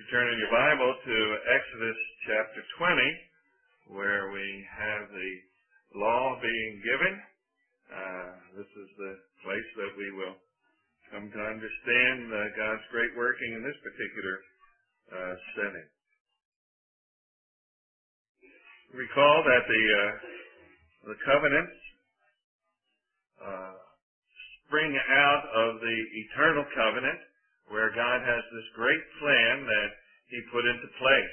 turn in your Bible to Exodus chapter 20, where we have the law being given. This is the place that we will come to understand God's great working in this particular setting. Recall that the covenants spring out of the eternal covenant, where God has this great plan that He put into place.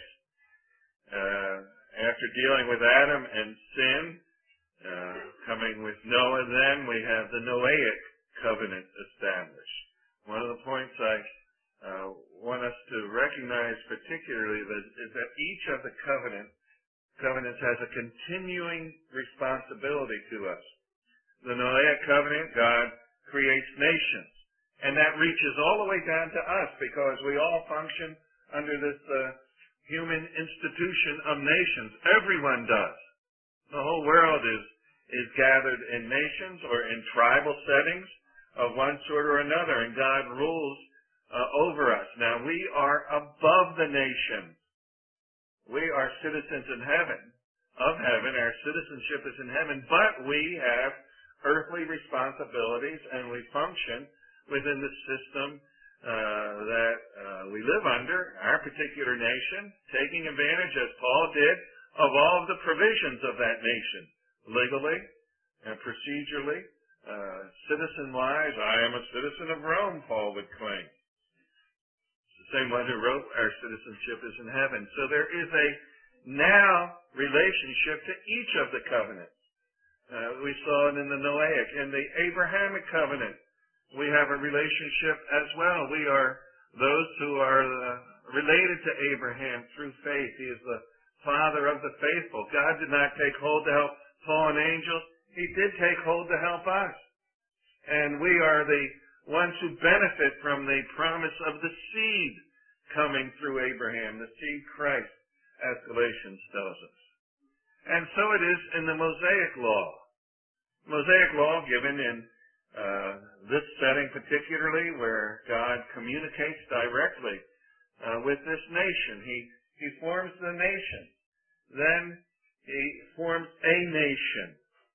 After dealing with Adam and sin, coming with Noah, then we have the Noahic covenant established. One of the points I want us to recognize particularly is that each of the covenants has a continuing responsibility to us. The Noahic covenant, God creates nations. And that reaches all the way down to us, because we all function under this human institution of nations. Everyone does. The whole world is gathered in nations or in tribal settings of one sort or another, and God rules over us. Now, we are above the nations. We are citizens in heaven, of heaven. Our citizenship is in heaven, but we have earthly responsibilities, and we function within the system that we live under, our particular nation, taking advantage, as Paul did, of all of the provisions of that nation, legally and procedurally, citizen-wise. I am a citizen of Rome, Paul would claim. It's the same one who wrote our citizenship is in heaven. So there is a now relationship to each of the covenants. We saw it in the Noahic, in the Abrahamic covenant. We have a relationship as well. We are those who are related to Abraham through faith. He is the father of the faithful. God did not take hold to help fallen angels. He did take hold to help us. And we are the ones who benefit from the promise of the seed coming through Abraham, the seed Christ, as Galatians tells us. And so it is in the Mosaic law. Mosaic law given in this setting particularly, where God communicates directly with this nation. He forms the nation. Then He forms a nation.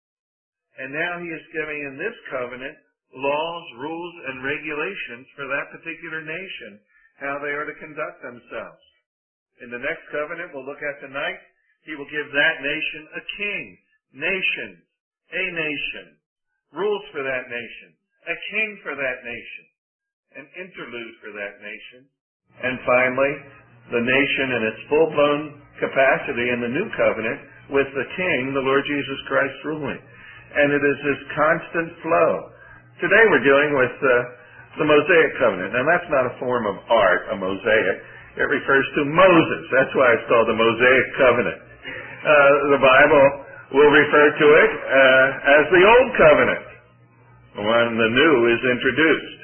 And now He is giving in this covenant laws, rules, and regulations for that particular nation, how they are to conduct themselves. In the next covenant we'll look at tonight, He will give that nation a king, nations, a nation, rules for that nation, a king for that nation, an interlude for that nation, and finally, the nation in its full-blown capacity in the new covenant with the king, the Lord Jesus Christ, ruling. And it is this constant flow. Today we're dealing with the Mosaic covenant. Now that's not a form of art, a mosaic. It refers to Moses. That's why it's called the Mosaic covenant. The Bible will refer to it as the Old Covenant when the new is introduced.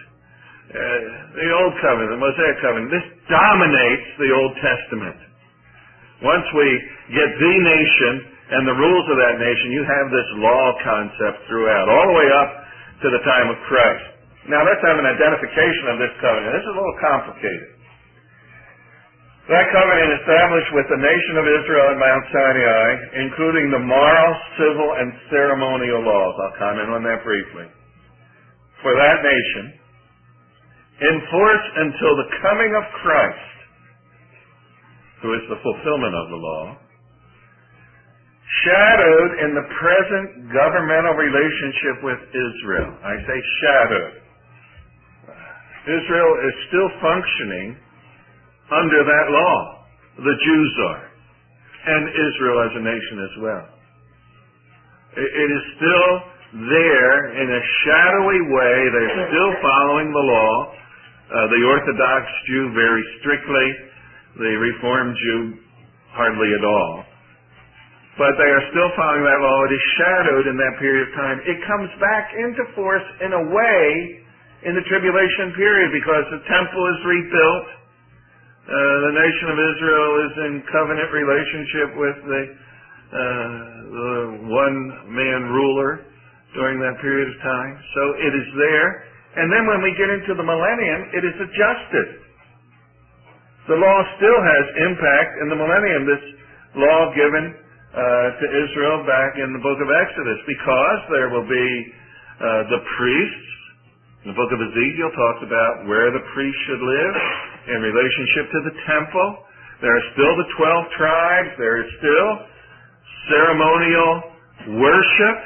The Old Covenant, the Mosaic covenant, this dominates the Old Testament. Once we get the nation and the rules of that nation, you have this law concept throughout, all the way up to the time of Christ. Now let's have an identification of this covenant. This is a little complicated. That covenant established with the nation of Israel at Mount Sinai, including the moral, civil, and ceremonial laws. I'll comment on that briefly. For that nation, in force until the coming of Christ, who is the fulfillment of the law, shadowed in the present governmental relationship with Israel. I say shadowed. Israel is still functioning under that law. The Jews are. And Israel as a nation as well. It is still there in a shadowy way. They're still following the law. The Orthodox Jew very strictly. The Reformed Jew hardly at all. But they are still following that law. It is shadowed in that period of time. It comes back into force in a way in the tribulation period, because the temple is rebuilt. The nation of Israel is in covenant relationship with the one-man ruler during that period of time. So it is there. And then when we get into the millennium, it is adjusted. The law still has impact in the millennium, this law given to Israel back in the book of Exodus, because there will be the priests. The book of Ezekiel talks about where the priests should live in relationship to the temple. There are still the 12 tribes. There is still ceremonial worship.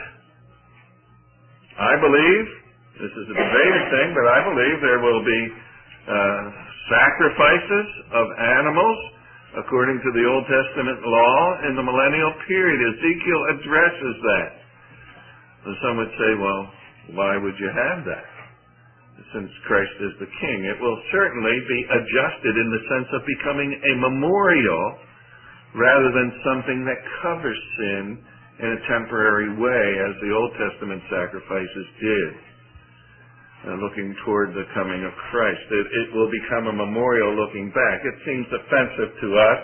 I believe, this is a debated thing, but I believe there will be sacrifices of animals according to the Old Testament law in the millennial period. Ezekiel addresses that. So some would say, well, why would you have that? Since Christ is the King. It will certainly be adjusted in the sense of becoming a memorial rather than something that covers sin in a temporary way, as the Old Testament sacrifices did, looking toward the coming of Christ. It will become a memorial looking back. It seems offensive to us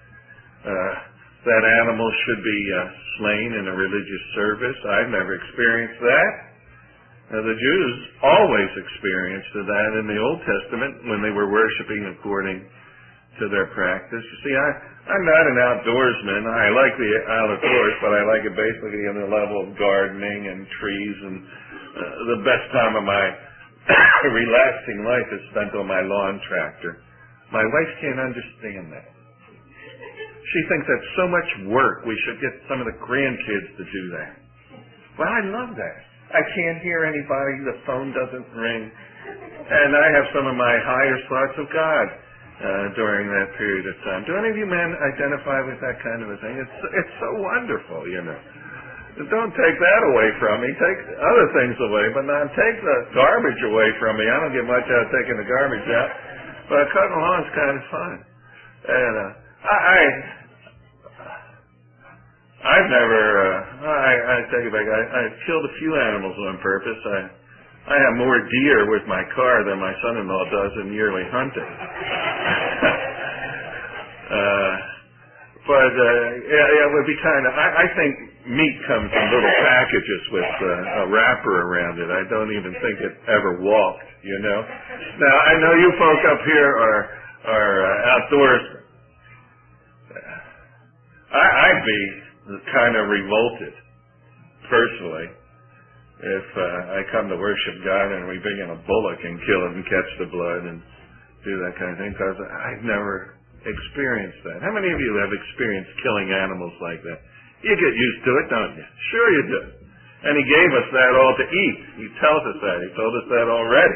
that animals should be slain in a religious service. I've never experienced that. The Jews always experienced that in the Old Testament when they were worshiping according to their practice. You see, I'm not an outdoorsman. I like the outdoors, but I like it basically in the level of gardening and trees, and the best time of my relaxing life is spent on my lawn tractor. My wife can't understand that. She thinks that's so much work. We should get some of the grandkids to do that. Well, I love that. I can't hear anybody. The phone doesn't ring. And I have some of my highest thoughts of God during that period of time. Do any of you men identify with that kind of a thing? It's so wonderful, you know. Don't take that away from me. Take other things away, but not take the garbage away from me. I don't get much out of taking the garbage out. But cutting lawn is kind of fun. And I've never, I take it back, I've killed a few animals on purpose. I have more deer with my car than my son-in-law does in yearly hunting. But it would be kind of, I think meat comes in little packages with a wrapper around it. I don't even think it ever walked, you know. Now, I know you folk up here are outdoorsmen. I'd be kind of revolted, personally, if I come to worship God and we bring in a bullock and kill it and catch the blood and do that kind of thing, because I've never experienced that. How many of you have experienced killing animals like that? You get used to it, don't you? Sure you do. And He gave us that all to eat. He tells us that. He told us that already.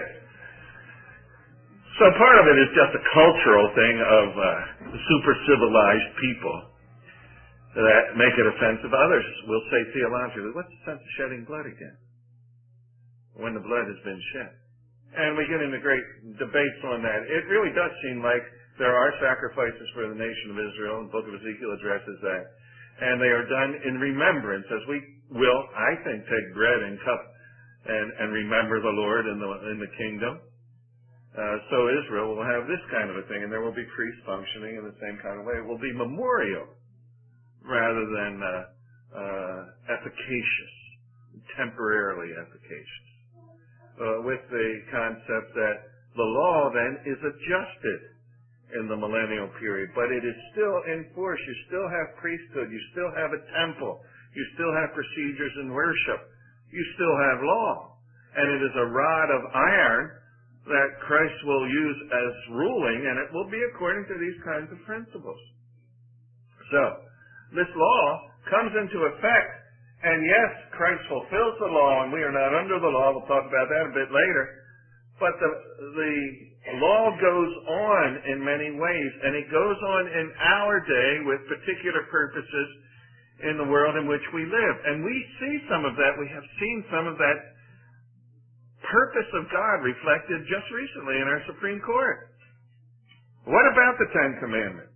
So part of it is just a cultural thing of super civilized people that make it offensive. Others will say theologically, what's the sense of shedding blood again when the blood has been shed? And we get into great debates on that. It really does seem like there are sacrifices for the nation of Israel, and the book of Ezekiel addresses that. And they are done in remembrance, as we will, I think, take bread and cup and remember the Lord in the kingdom. So Israel will have this kind of a thing, and there will be priests functioning in the same kind of way. It will be memorial rather than efficacious, temporarily efficacious, with the concept that the law then is adjusted in the millennial period, but it is still in force. You still have priesthood. You still have a temple. You still have procedures in worship. You still have law. And it is a rod of iron that Christ will use as ruling, and it will be according to these kinds of principles. So, this law comes into effect, and yes, Christ fulfills the law, and we are not under the law. We'll talk about that a bit later. But the law goes on in many ways, and it goes on in our day with particular purposes in the world in which we live. And we see some of that. We have seen some of that purpose of God reflected just recently in our Supreme Court. What about the Ten Commandments?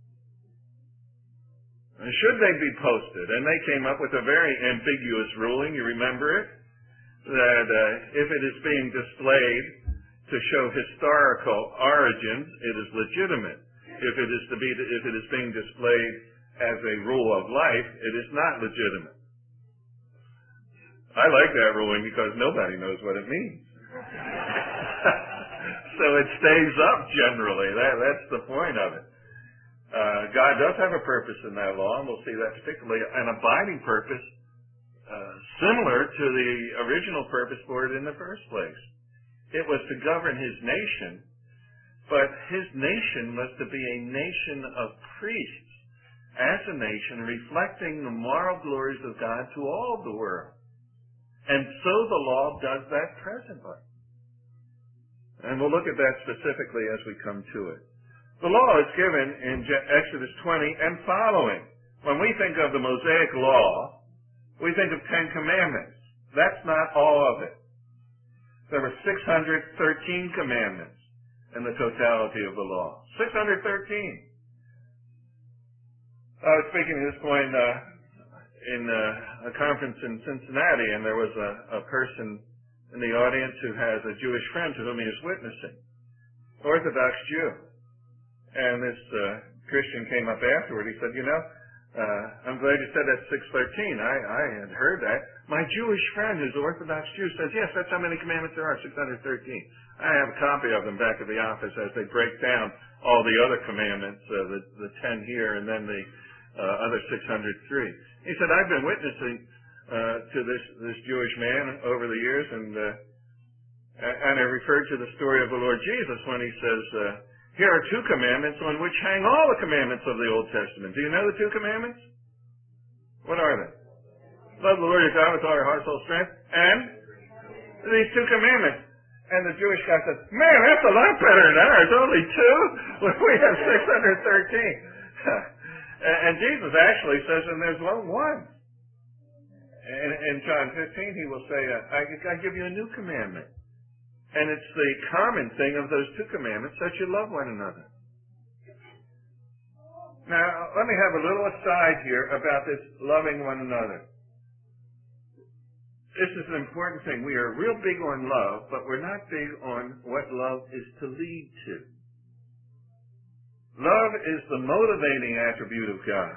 Should they be posted? And they came up with a very ambiguous ruling. You remember it? That if it is being displayed to show historical origins, it is legitimate. If it is being displayed as a rule of life, it is not legitimate. I like that ruling because nobody knows what it means. so it stays up generally. That's the point of it. God does have a purpose in that law, and we'll see that particularly an abiding purpose, similar to the original purpose for it in the first place. It was to govern his nation, but his nation was to be a nation of priests, as a nation, reflecting the moral glories of God to all the world. And so the law does that presently. And we'll look at that specifically as we come to it. The law is given in Exodus 20 and following. When we think of the Mosaic law, we think of 10 commandments. That's not all of it. There were 613 commandments in the totality of the law. 613. I was speaking at this point in a conference in Cincinnati, and there was a person in the audience who has a Jewish friend to whom he is witnessing, Orthodox Jew. And this Christian came up afterward. He said, I'm glad you said that's 613. I had heard that. My Jewish friend who's Orthodox Jew says, yes, that's how many commandments there are, 613. I have a copy of them back at the office as they break down all the other commandments, the 10 here and then the other 603. He said, I've been witnessing to this Jewish man over the years, and I referred to the story of the Lord Jesus when he says, here are 2 commandments on which hang all the commandments of the Old Testament. Do you know the 2 commandments? What are they? Love the Lord your God with all your heart, soul, strength, and these 2 commandments. And the Jewish guy says, man, that's a lot better than ours. Only 2? We have 613. And Jesus actually says, and there's one. In John 15, he will say, I give you a new commandment. And it's the common thing of those 2 commandments that you love one another. Now, let me have a little aside here about this loving one another. This is an important thing. We are real big on love, but we're not big on what love is to lead to. Love is the motivating attribute of God.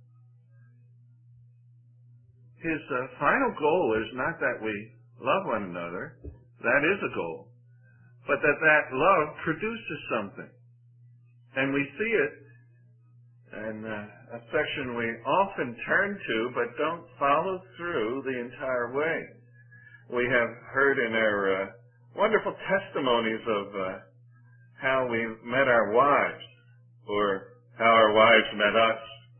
His final goal is not that we love one another. That is a goal. But that love produces something. And we see it in a section we often turn to but don't follow through the entire way. We have heard in our wonderful testimonies of how we met our wives, or how our wives met us.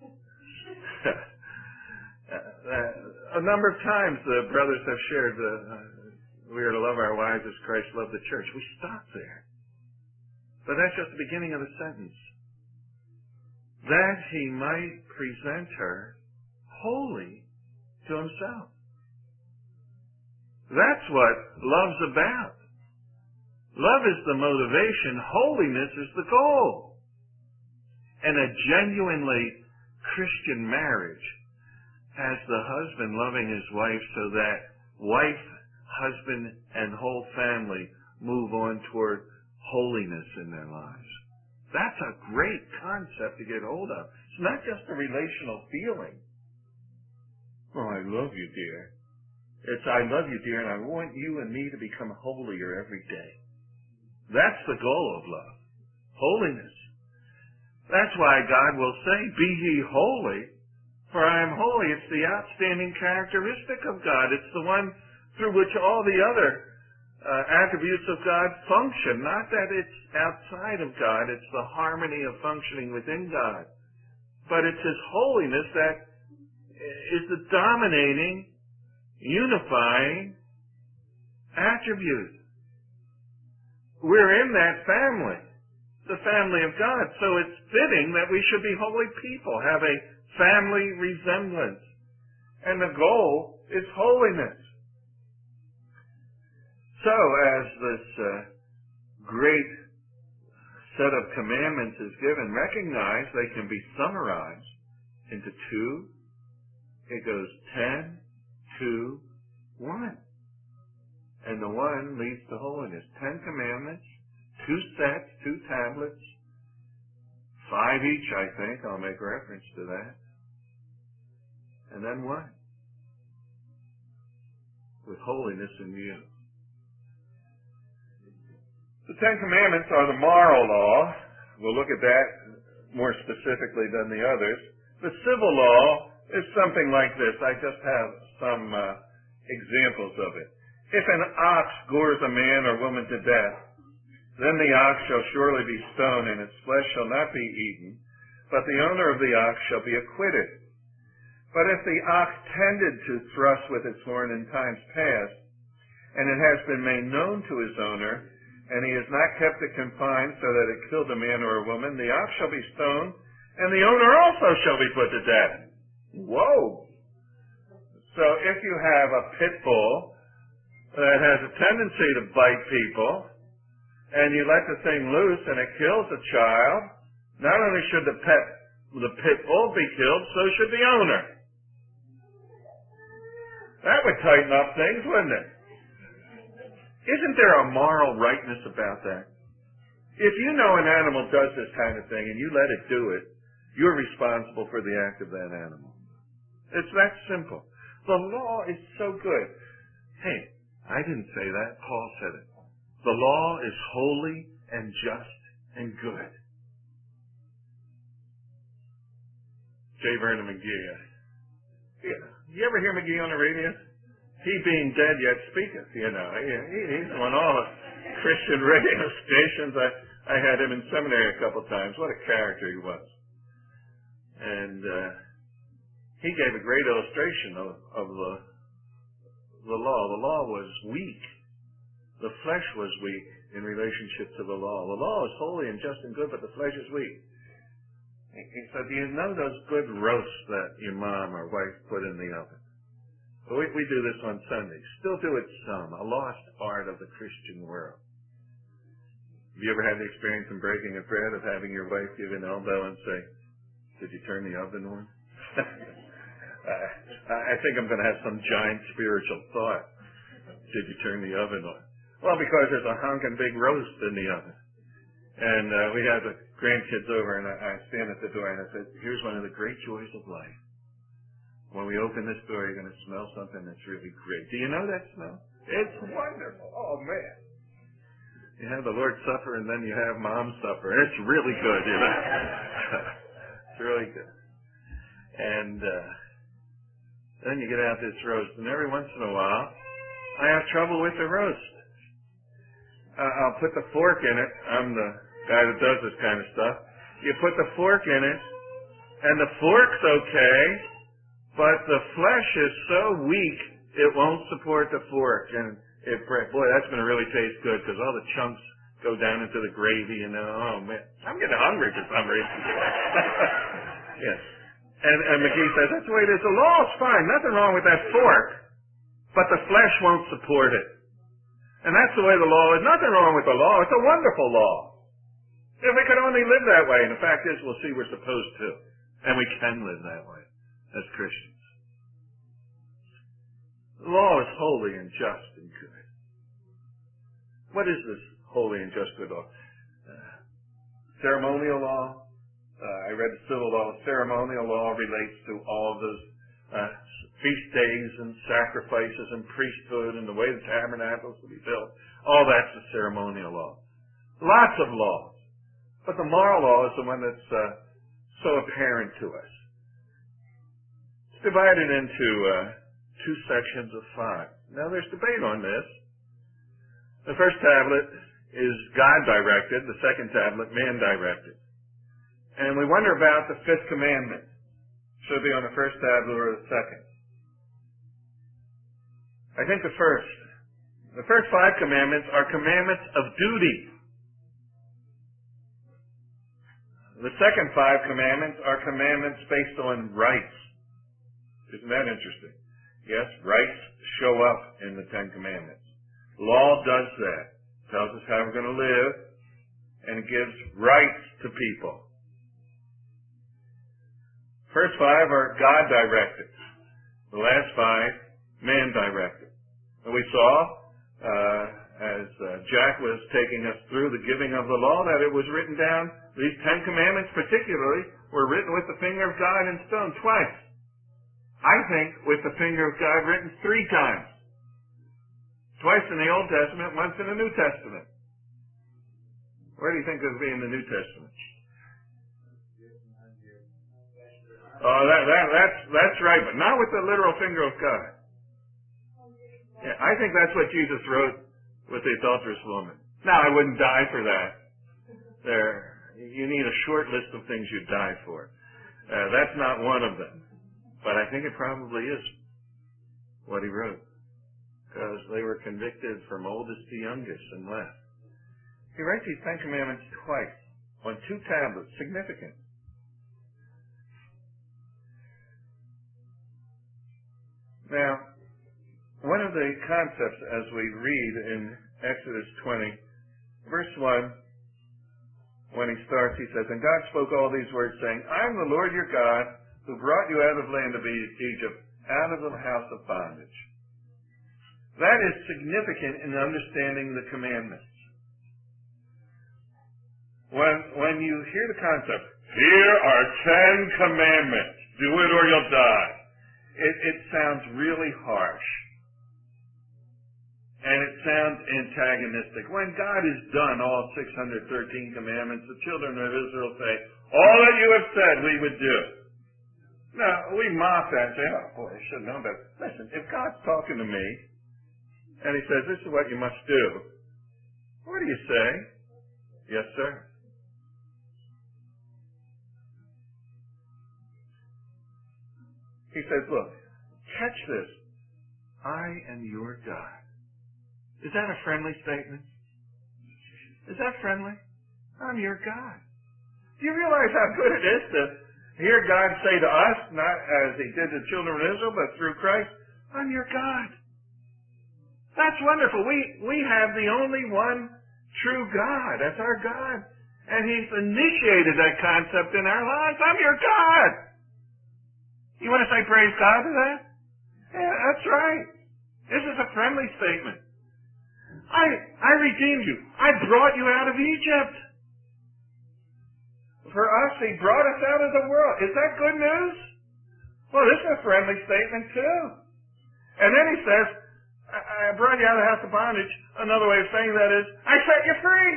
A number of times the brothers have shared we are to love our wives as Christ loved the church. We stop there. But that's just the beginning of the sentence. That he might present her holy to himself. That's what love's about. Love is the motivation. Holiness is the goal. And a genuinely Christian marriage has the husband loving his wife so that wife, husband, and whole family move on toward holiness in their lives. That's a great concept to get hold of. It's not just a relational feeling. Oh, I love you, dear. It's I love you, dear, and I want you and me to become holier every day. That's the goal of love. Holiness. That's why God will say, be ye holy, for I am holy. It's the outstanding characteristic of God. It's the one through which all the other attributes of God function. Not that it's outside of God. It's the harmony of functioning within God. But it's His holiness that is the dominating, unifying attribute. We're in that family, the family of God. So it's fitting that we should be holy people, have a family resemblance. And the goal is holiness. So as this great set of commandments is given, recognize they can be summarized into 2. It goes 10, 2, 1. And the 1 leads to holiness. 10 commandments, 2 sets, 2 tablets, 5 each, I think. I'll make reference to that. And then 1. With holiness in view. The Ten Commandments are the moral law. We'll look at that more specifically than the others. The civil law is something like this. I just have some examples of it. If an ox gores a man or woman to death, then the ox shall surely be stoned, and its flesh shall not be eaten, but the owner of the ox shall be acquitted. But if the ox tended to thrust with its horn in times past, and it has been made known to his owner, and he has not kept it confined so that it killed a man or a woman, the ox shall be stoned, and the owner also shall be put to death. Whoa! So if you have a pit bull that has a tendency to bite people, and you let the thing loose and it kills a child, not only should the pit bull be killed, so should the owner. That would tighten up things, wouldn't it? Isn't there a moral rightness about that? If you know an animal does this kind of thing and you let it do it, you're responsible for the act of that animal. It's that simple. The law is so good. Hey, I didn't say that. Paul said it. The law is holy and just and good. J. Vernon McGee. You ever hear McGee on the radio? He being dead yet speaketh, you know. He's on all the Christian radio stations. I had him in seminary a couple times. What a character he was. And he gave a great illustration of the law. The law was weak. The flesh was weak in relationship to the law. The law is holy and just and good, but the flesh is weak. He said, do you know those good roasts that your mom or wife put in the oven? Well, we do this on Sundays. Still do it some. A lost art of the Christian world. Have you ever had the experience in breaking a bread of having your wife give an elbow and say, did you turn the oven on? I think I'm going to have some giant spiritual thought. Did you turn the oven on? Well, because there's a honking big roast in the oven. And we had the grandkids over, and I stand at the door, and I said, here's one of the great joys of life. When we open this door, you're going to smell something that's really great. Do you know that smell? It's wonderful. Oh, man. You have the Lord's Supper, and then you have Mom's Supper. It's really good, you know. It's really good. And then you get out this roast, and every once in a while, I have trouble with the roast. I'll put the fork in it. I'm the guy that does this kind of stuff. You put the fork in it, and the fork's okay, but the flesh is so weak, it won't support the fork. And boy, that's going to really taste good because all the chunks go down into the gravy, you know. Oh, man. I'm getting hungry for some reason. Yes. And McGee says, that's the way it is. The law is fine. Nothing wrong with that fork. But the flesh won't support it. And that's the way the law is. Nothing wrong with the law. It's a wonderful law. If we could only live that way. And the fact is, we'll see we're supposed to. And we can live that way as Christians. The law is holy and just and good. What is this holy and just good law? Ceremonial law. I read the civil law. Ceremonial law relates to all of those feast days and sacrifices and priesthood and the way the tabernacles will be built. All that's the ceremonial law. Lots of laws. But the moral law is the one that's so apparent to us. It's divided into two sections of 5. Now, there's debate on this. The first tablet is God-directed. The second tablet, man-directed. And we wonder about the 5th commandment. Should it be on the first tablet or the second? I think the first. The first 5 commandments are commandments of duty. The second 5 commandments are commandments based on rights. Isn't that interesting? Yes, rights show up in the 10 commandments. Law does that. Tells us how we're going to live, and it gives rights to people. First 5 are God-directed. The last 5, man-directed. And we saw, as Jack was taking us through the giving of the law, that it was written down, these 10 commandments particularly, were written with the finger of God in stone twice. I think with the finger of God written 3 times. Twice in the Old Testament, once in the New Testament. Where do you think it'll be in the New Testament? Oh, that's right, but not with the literal finger of God. Yeah, I think that's what Jesus wrote with the adulterous woman. Now, I wouldn't die for that. You need a short list of things you'd die for. That's not one of them. But I think it probably is what he wrote. Because they were convicted from oldest to youngest and left. He writes these 10 Commandments twice on 2 tablets. Significant. Now, one of the concepts as we read in Exodus 20, verse 1, when he starts, he says, "And God spoke all these words, saying, I am the Lord your God, who brought you out of the land of Egypt, out of the house of bondage." That is significant in understanding the commandments. When you hear the concept, here are 10 commandments, do it or you'll die, it sounds really harsh. And it sounds antagonistic. When God has done all 613 commandments, the children of Israel say, all that you have said we would do. Now, we mock that and say, oh, boy, I should have known better. Listen, if God's talking to me, and he says, this is what you must do, what do you say? Yes, sir. He says, look, catch this. I am your God. Is that a friendly statement? Is that friendly? I'm your God. Do you realize how good it is to hear God say to us, not as he did to the children of Israel, but through Christ, I'm your God. That's wonderful. We have the only one true God. That's our God. And he's initiated that concept in our lives. I'm your God. You want to say praise God to that? Yeah, that's right. This is a friendly statement. I redeemed you. I brought you out of Egypt. For us, he brought us out of the world. Is that good news? Well, this is a friendly statement too. And then he says, I brought you out of the house of bondage. Another way of saying that is, I set you free.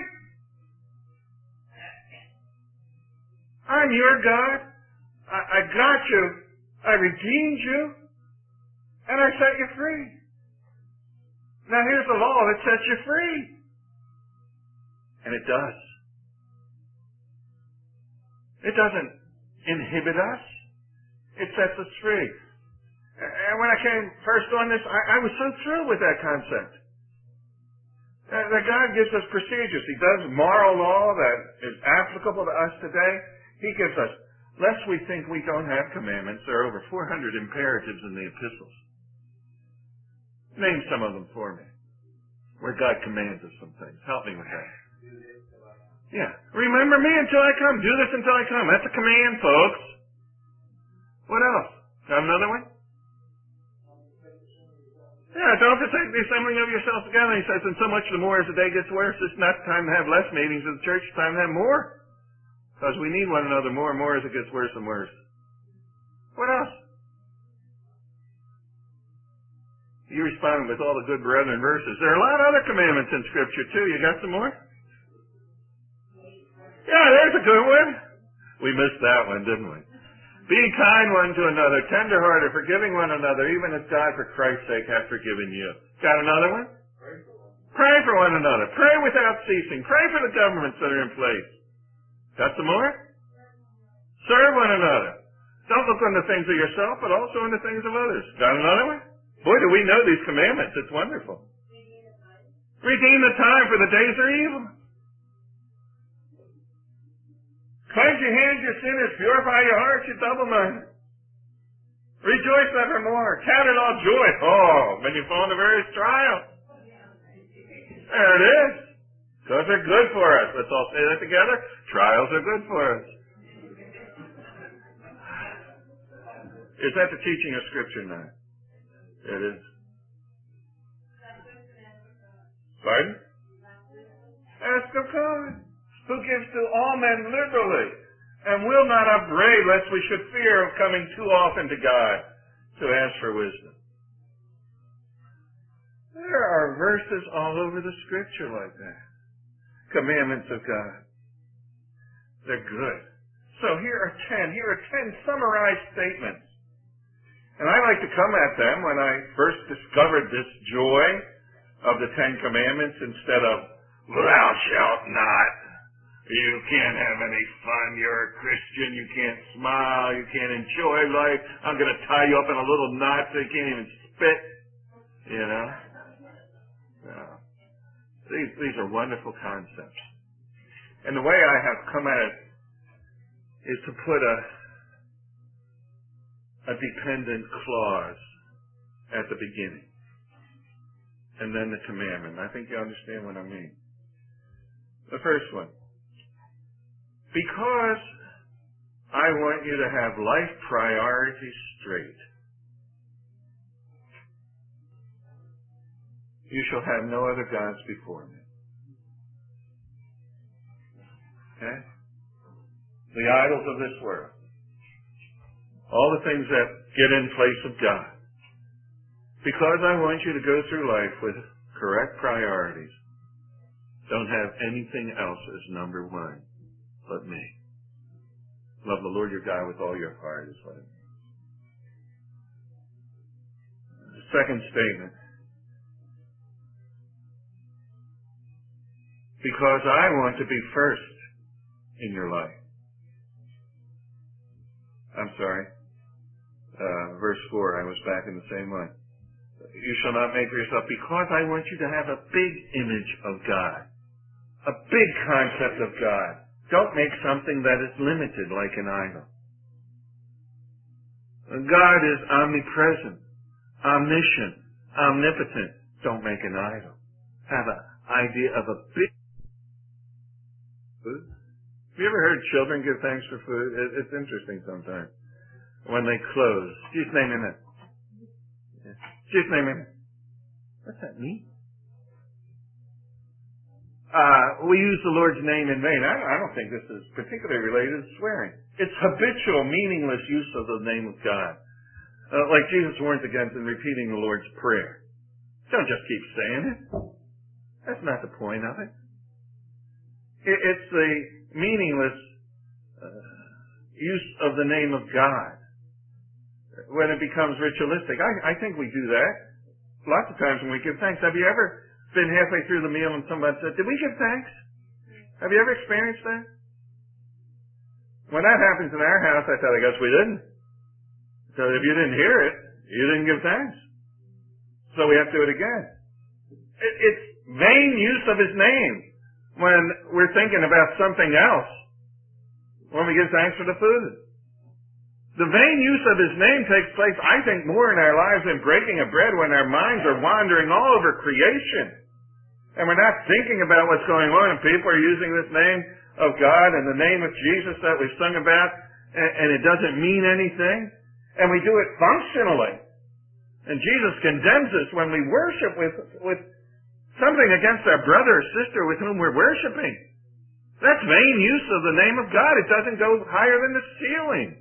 I'm your God. I got you. I redeemed you. And I set you free. Now here's the law that sets you free. And it does. It doesn't inhibit us. It sets us free. And when I came first on this, I was so thrilled with that concept. That God gives us procedures. He does moral law that is applicable to us today. He gives us, lest we think we don't have commandments, there are over 400 imperatives in the epistles. Name some of them for me, where God commands us some things. Help me with that. Yeah. Remember me until I come. Do this until I come. That's a command, folks. What else? Got another one? Yeah, don't forsake the assembling of yourselves together. He says, and so much the more as the day gets worse. It's not time to have less meetings in the church. It's time to have more. Because we need one another more and more as it gets worse and worse. What else? You responded with all the good brethren verses. There are a lot of other commandments in Scripture, too. You got some more? Yeah, there's a good one. We missed that one, didn't we? Be kind one to another, tender-hearted, forgiving one another, even as God, for Christ's sake, hath forgiven you. Got another one? Pray for one another. Pray without ceasing. Pray for the governments that are in place. Got some more? Serve one another. Don't look on the things of yourself, but also on the things of others. Got another one? Boy, do we know these commandments. It's wonderful. Redeem the time, for the days are evil. Cleanse your hands, your sinners. Purify your hearts, you double-minded. Rejoice evermore. Count it all joy. Oh, when you fall into various trials. There it is. Because they're good for us. Let's all say that together. Trials are good for us. Is that the teaching of Scripture now? It is. Pardon? Ask of God, who gives to all men liberally, and will not upbraid, lest we should fear of coming too often to God to ask for wisdom. There are verses all over the Scripture like that. commandments of God. They're good. So here are 10 summarized statements. And I like to come at them when I first discovered this joy of the 10 commandments instead of, thou shalt not. You can't have any fun. You're a Christian. You can't smile. You can't enjoy life. I'm going to tie you up in a little knot so you can't even spit. You know? No. These are wonderful concepts. And the way I have come at it is to put a dependent clause at the beginning. And then the commandment. I think you understand what I mean. The first one. Because I want you to have life priorities straight, you shall have no other gods before me. Okay? The idols of this world. All the things that get in place of God. Because I want you to go through life with correct priorities, don't have anything else as number one but me. Love the Lord your God with all your heart is what it means. The second statement. Because I want to be first in your life. I'm sorry. Verse 4, I was back in the same one. You shall not make for yourself, because I want you to have a big image of God. A big concept of God. Don't make something that is limited like an idol. God is omnipresent, omniscient, omnipotent. Don't make an idol. Have an idea of a big food. Have you ever heard children give thanks for food? It's interesting sometimes. When they close. Excuse me a minute. Excuse me a minute. What's that mean? We use the Lord's name in vain. I don't think this is particularly related to swearing. It's habitual, meaningless use of the name of God. Like Jesus warns against in repeating the Lord's Prayer. Don't just keep saying it. That's not the point of it. It's the meaningless use of the name of God when it becomes ritualistic. I think we do that lots of times when we give thanks. Have you ever been halfway through the meal and somebody said, did we give thanks? Have you ever experienced that? When that happens in our house, I thought, I guess we didn't. So if you didn't hear it, you didn't give thanks. So we have to do it again. It's vain use of His name when we're thinking about something else when we give thanks for the food. The vain use of His name takes place, I think, more in our lives than breaking of bread when our minds are wandering all over creation. And we're not thinking about what's going on, and people are using this name of God and the name of Jesus that we've sung about, and it doesn't mean anything. And we do it functionally. And Jesus condemns us when we worship with something against our brother or sister with whom we're worshiping. That's vain use of the name of God. It doesn't go higher than the ceiling.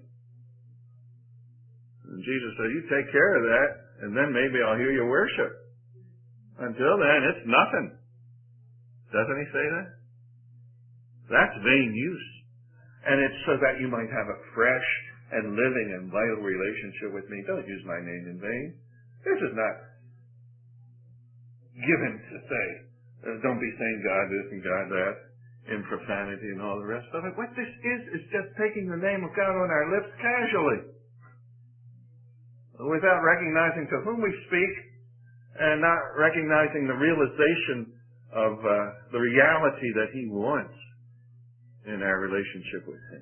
And Jesus said, you take care of that, and then maybe I'll hear you worship. Until then, it's nothing. Doesn't He say that? That's vain use. And it's so that you might have a fresh and living and vital relationship with me. Don't use my name in vain. This is not given to say, don't be saying God this and God that in profanity and all the rest of it. What this is just taking the name of God on our lips casually, without recognizing to whom we speak and not recognizing the realization of the reality that He wants in our relationship with Him.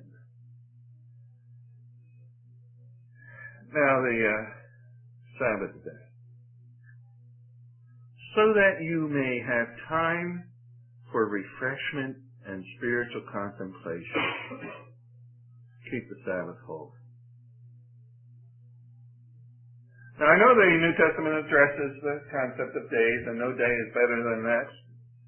Now the Sabbath day. So that you may have time for refreshment and spiritual contemplation. Keep the Sabbath holy. Now, I know the New Testament addresses the concept of days, and no day is better than the next.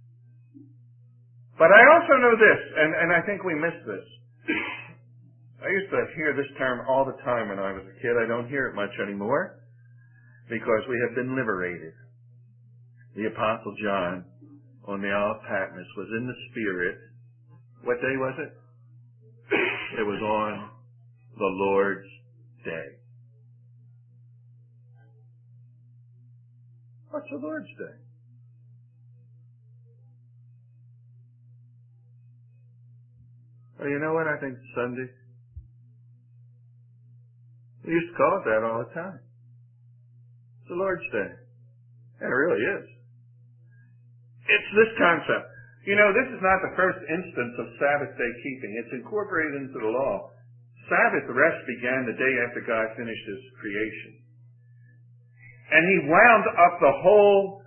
But I also know this, and I think we miss this. I used to hear this term all the time when I was a kid. I don't hear it much anymore because we have been liberated. The Apostle John on the Isle of Patmos was in the Spirit. What day was it? It was on the Lord's Day. What's the Lord's Day? Well, you know what? I think Sunday. We used to call it that all the time. It's the Lord's Day. And it really is. It's this concept. You know, this is not the first instance of Sabbath day keeping. It's incorporated into the law. Sabbath rest began the day after God finished His creation. And He wound up the whole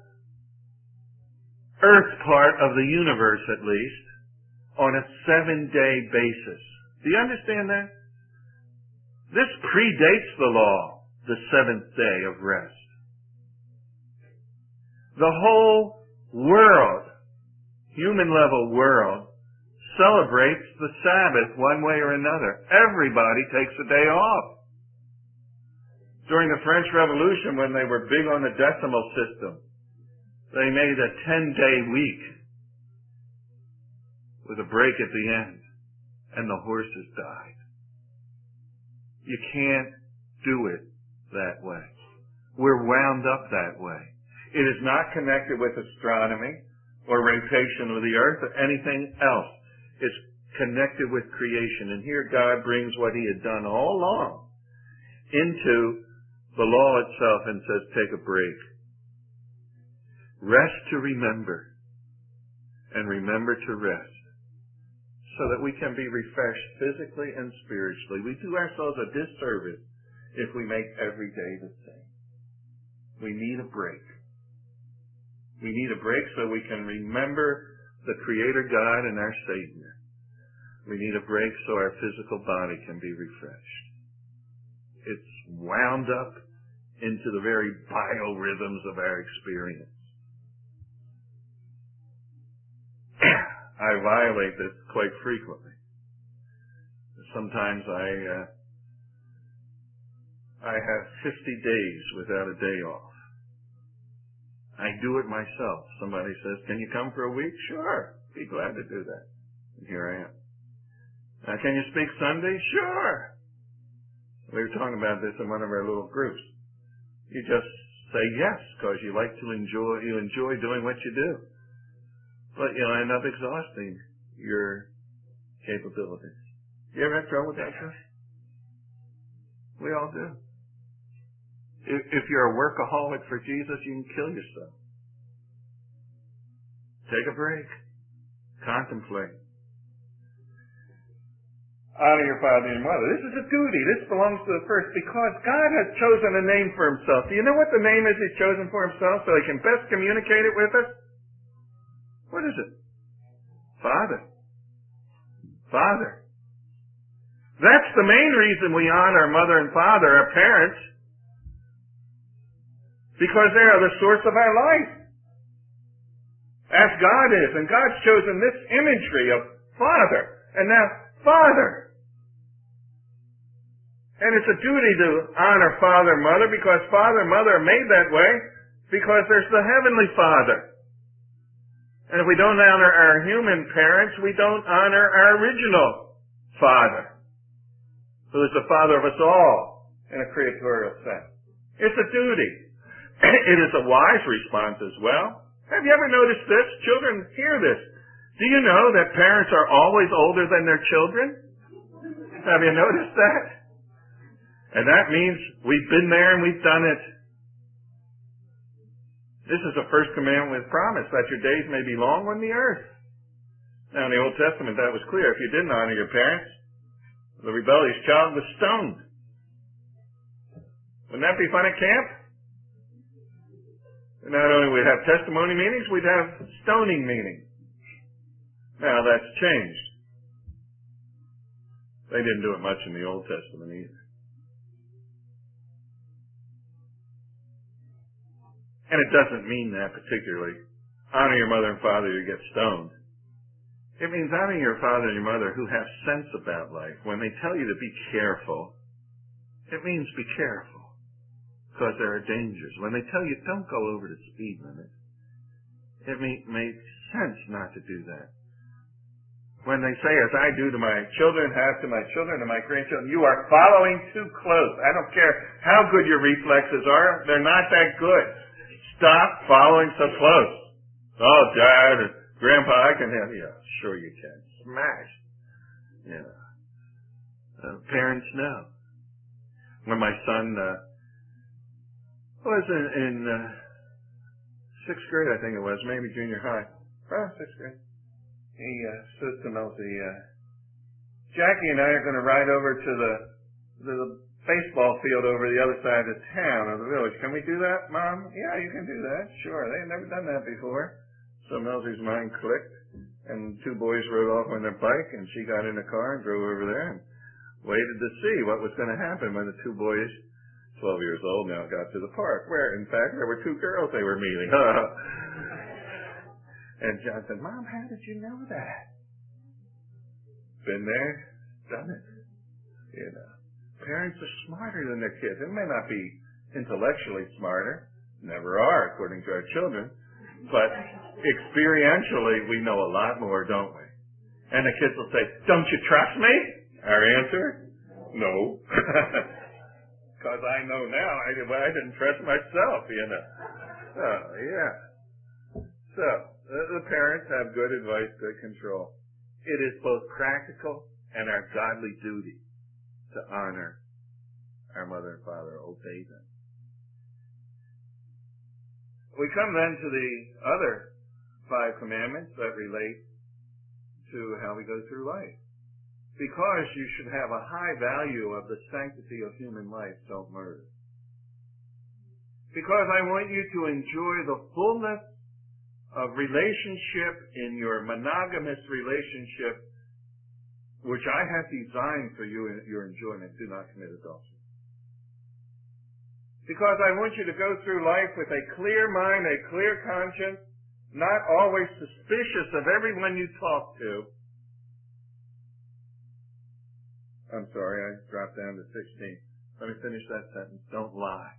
earth part of the universe, at least, on a 7-day basis. Do you understand that? This predates the law, the 7th day of rest. The whole world, human-level world, celebrates the Sabbath one way or another. Everybody takes a day off. During the French Revolution, when they were big on the decimal system, they made a 10-day week with a break at the end, and the horses died. You can't do it that way. We're wound up that way. It is not connected with astronomy or rotation of the earth or anything else. It's connected with creation. And here God brings what He had done all along into the law itself and says, take a break. Rest to remember, and remember to rest, so that we can be refreshed physically and spiritually. We do ourselves a disservice if we make every day the same. We need a break. We need a break so we can remember the Creator God and our Savior. We need a break so our physical body can be refreshed. It's wound up into the very biorhythms of our experience. I violate this quite frequently. Sometimes I have 50 days without a day off. I do it myself. Somebody says, can you come for a week? Sure. Be glad to do that. And here I am. Can you speak Sunday? Sure. We were talking about this in one of our little groups. You just say yes because you enjoy doing what you do. But you'll end up exhausting your capabilities. You ever have trouble with that, sir? We all do. If you're a workaholic for Jesus, you can kill yourself. Take a break. Contemplate. Honor your father and mother. This is a duty. This belongs to the first because God has chosen a name for Himself. Do you know what the name is He's chosen for Himself so He can best communicate it with us? What is it? Father. Father. That's the main reason we honor mother and father, our parents, because they are the source of our life. As God is, and God's chosen this imagery of Father, and now Father. And it's a duty to honor Father and Mother because Father and Mother are made that way because there's the Heavenly Father. And if we don't honor our human parents, we don't honor our original Father, who is the Father of us all in a creatorial sense. It's a duty. It is a wise response as well. Have you ever noticed this? Children, hear this. Do you know that parents are always older than their children? Have you noticed that? And that means we've been there and we've done it. This is the first commandment with promise, that your days may be long on the earth. Now in the Old Testament that was clear. If you didn't honor your parents, the rebellious child was stoned. Wouldn't that be fun at camp? And not only would we have testimony meetings, we'd have stoning meetings. Now that's changed. They didn't do it much in the Old Testament either. And it doesn't mean that particularly. Honor your mother and father, you get stoned. It means honor your father and your mother who have sense about life. When they tell you to be careful, it means be careful. Because there are dangers. When they tell you don't go over the speed limit, it makes sense not to do that. When they say, as I do to my children, have to my children and my grandchildren, you are following too close. I don't care how good your reflexes are. They're not that good. Stop following so close. Oh, Dad and Grandpa, I can have you. Yeah, sure you can. Smash. Parents know. When my son was in 6th grade, I think it was, maybe junior high. Oh, 6th grade. He says to Melty, Jackie and I are going to ride over to the baseball field over the other side of town, or the village. Can we do that, Mom? Yeah, you can do that. Sure. They had never done that before. So Melty's mind clicked, and 2 boys rode off on their bike, and she got in the car and drove over there and waited to see what was going to happen when the 2 boys, 12 years old now, got to the park, where, in fact, there were 2 girls they were meeting. And John said, Mom, how did you know that? Been there, done it. Parents are smarter than their kids. They may not be intellectually smarter, never are, according to our children, but experientially we know a lot more, don't we? And the kids will say, don't you trust me? Our answer, no. Because I know now I didn't trust myself, Oh, yeah. So, the parents have good advice, good control. It is both practical and our godly duty to honor our mother and father, obey them. We come then to the other 5 commandments that relate to how we go through life. Because you should have a high value of the sanctity of human life, don't murder. Because I want you to enjoy the fullness of relationship in your monogamous relationship, which I have designed for you in your enjoyment. Do not commit adultery. Because I want you to go through life with a clear mind, a clear conscience, not always suspicious of everyone you talk to. I'm sorry, I dropped down to 16. Let me finish that sentence. Don't lie.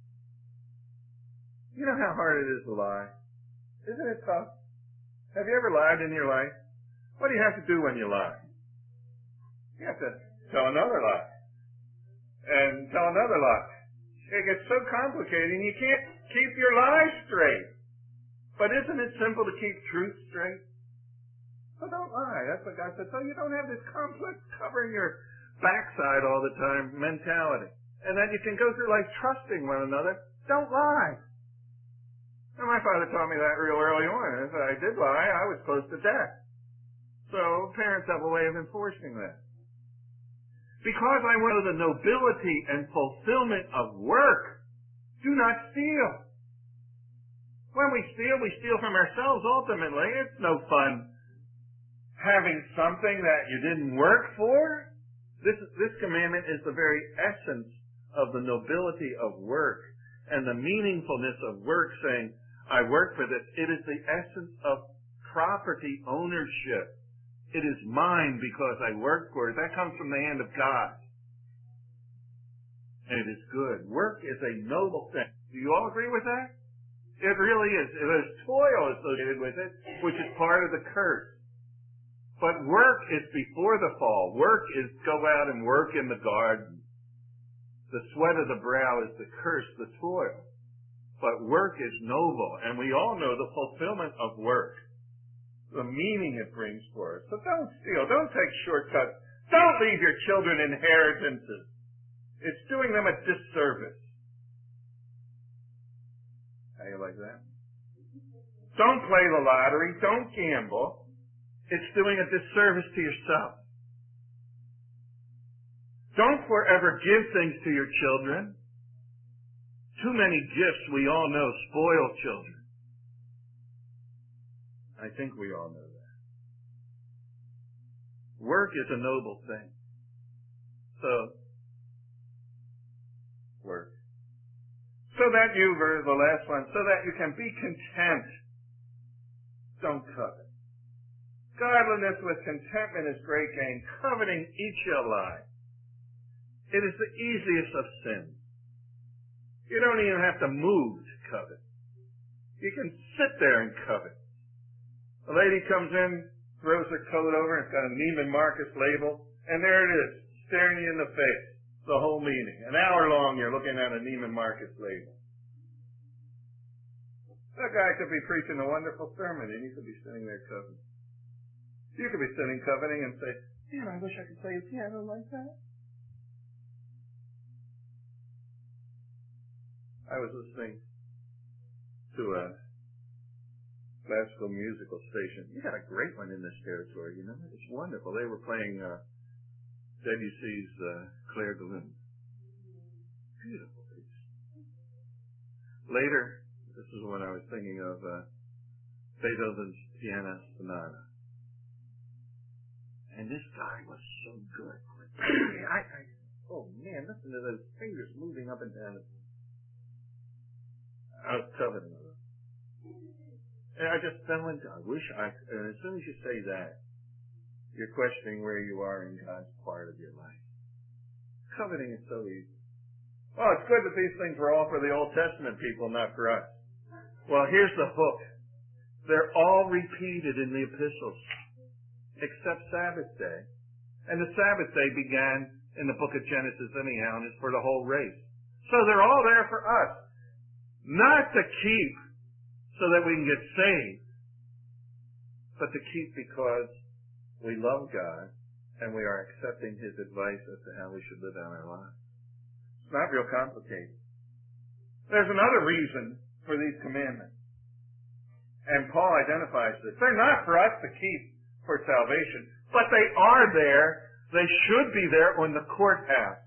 You know how hard it is to lie? Isn't it tough? Have you ever lied in your life? What do you have to do when you lie? You have to tell another lie. And tell another lie. It gets so complicated, you can't keep your lies straight. But isn't it simple to keep truth straight? So don't lie. That's what God said. So you don't have this complex covering your backside all the time mentality. And then you can go through life trusting one another. Don't lie. And my father taught me that real early on. If I did lie, I was close to death. So parents have a way of enforcing that. Because I want the nobility and fulfillment of work, do not steal. When we steal from ourselves ultimately. It's no fun having something that you didn't work for. This commandment is the very essence of the nobility of work and the meaningfulness of work, saying, I work for this. It is the essence of property ownership. It is mine because I work for it. That comes from the hand of God. And it is good. Work is a noble thing. Do you all agree with that? It really is. There's toil associated with it, which is part of the curse. But work is before the fall. Work is go out and work in the garden. The sweat of the brow is the curse, the toil. But work is noble, and we all know the fulfillment of work, the meaning it brings for us. So don't steal. Don't take shortcuts. Don't leave your children inheritances. It's doing them a disservice. How you like that? Don't play the lottery. Don't gamble. It's doing a disservice to yourself. Don't forever give things to your children. Too many gifts, we all know, spoil children. I think we all know that. Work is a noble thing. So, work. So that you, the last one, so that you can be content. Don't covet. Godliness with contentment is great gain. Coveting eats you alive. It is the easiest of sins. You don't even have to move to covet. You can sit there and covet. A lady comes in, throws her coat over, and it's got a Neiman Marcus label, and there it is, staring you in the face, the whole meeting. An hour long you're looking at a Neiman Marcus label. That guy could be preaching a wonderful sermon, and you could be sitting there coveting. You could be sitting coveting and say, man, I wish I could play a piano like that. I was listening to a classical musical station. You got a great one in this territory, you know. It's wonderful. They were playing Debussy's Clair de Lune. Beautiful piece. Later, this is when I was thinking of Beethoven's Piano Sonata. And this guy was so good. Oh man, listen to those fingers moving up and down. I was coveting them. And I just fell into, and as soon as you say that, you're questioning where you are in God's part of your life. Coveting is so easy. Oh, it's good that these things were all for the Old Testament people, not for us. Well, here's the hook. They're all repeated in the epistles, except Sabbath day. And the Sabbath day began in the book of Genesis anyhow, and it's for the whole race. So they're all there for us. Not to keep so that we can get saved, but to keep because we love God and we are accepting His advice as to how we should live out our lives. It's not real complicated. There's another reason for these commandments. And Paul identifies this. They're not for us to keep for salvation, but they are there. They should be there on the courthouse.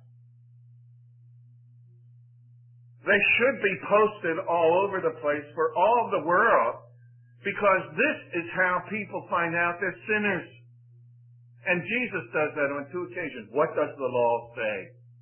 They should be posted all over the place for all the world, because this is how people find out they're sinners. And Jesus does that on 2 occasions. What does the law say?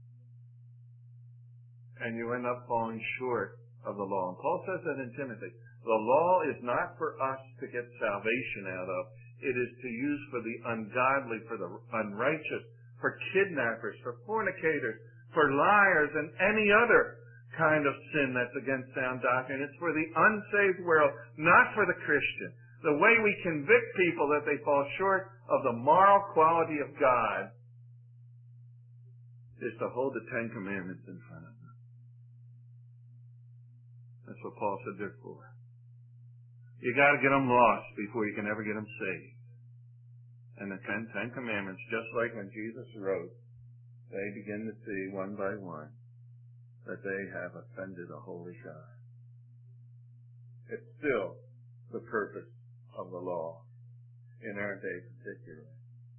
And you end up falling short of the law. And Paul says that in Timothy. The law is not for us to get salvation out of. It is to use for the ungodly, for the unrighteous, for kidnappers, for fornicators, for liars, and any other kind of sin that's against sound doctrine. It's for the unsaved world, not for the Christian. The way we convict people that they fall short of the moral quality of God is to hold the 10 Commandments in front of them. That's what Paul said they're for. You got to get them lost before you can ever get them saved. And the 10 Commandments, just like when Jesus wrote, they begin to see one by one that they have offended a holy God. It's still the purpose of the law in our day particularly.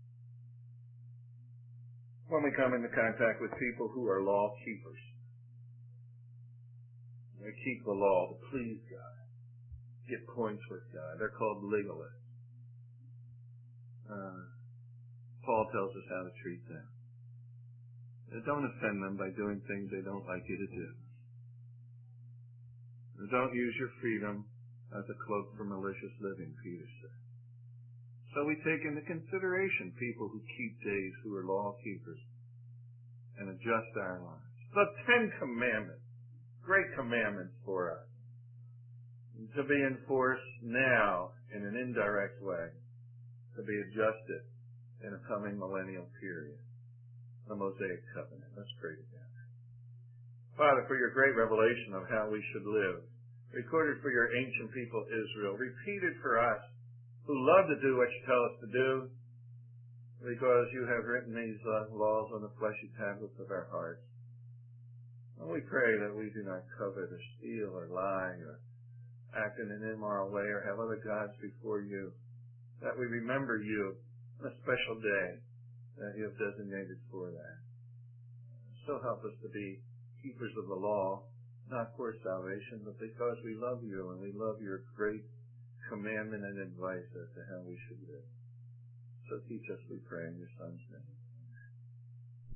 When we come into contact with people who are law keepers, they keep the law to please God, get points with God. They're called legalists. Paul tells us how to treat them. Don't offend them by doing things they don't like you to do. Don't use your freedom as a cloak for malicious living, Peter said. So we take into consideration people who keep days, who are law keepers, and adjust our lives. The 10 Commandments, great commandments for us, to be enforced now in an indirect way, to be adjusted in a coming millennial period. The Mosaic Covenant. Let's pray together. Father, for your great revelation of how we should live, recorded for your ancient people Israel, repeated for us who love to do what you tell us to do, because you have written these laws on the fleshy tablets of our hearts. And we pray that we do not covet or steal or lie or act in an immoral way or have other gods before you, that we remember you on a special day that you have designated for that. So help us to be keepers of the law, not for salvation, but because we love you and we love your great commandment and advice as to how we should live. So teach us, we pray, in your Son's name.